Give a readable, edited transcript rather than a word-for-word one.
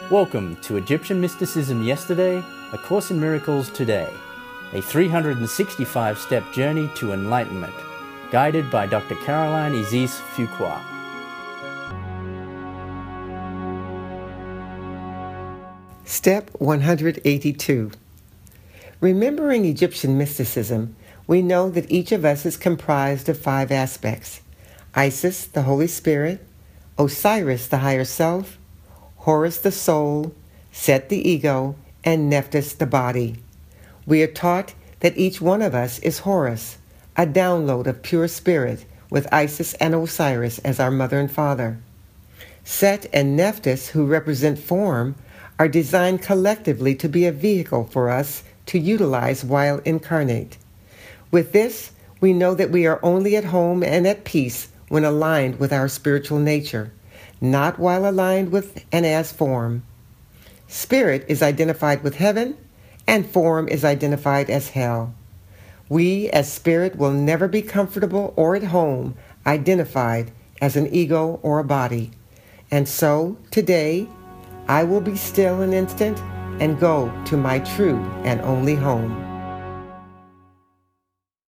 Welcome to Egyptian Mysticism Yesterday, A Course in Miracles Today, a 365-step journey to enlightenment, guided by Dr. Caroline Isis Fuqua. Step 182. Remembering Egyptian mysticism, we know that each of us is comprised of 5 aspects: Isis, the Holy Spirit; Osiris, the higher self; Horus, the soul; Set, the ego; and Nephthys, the body. We are taught that each one of us is Horus, a download of pure spirit, with Isis and Osiris as our mother and father. Set and Nephthys, who represent form, are designed collectively to be a vehicle for us to utilize while incarnate. With this, we know that we are only at home and at peace when aligned with our spiritual nature, not while aligned with and as form. Spirit is identified with heaven, and form is identified as hell. We, as spirit, will never be comfortable or at home identified as an ego or a body. And so, today, I will be still an instant and go to my true and only home.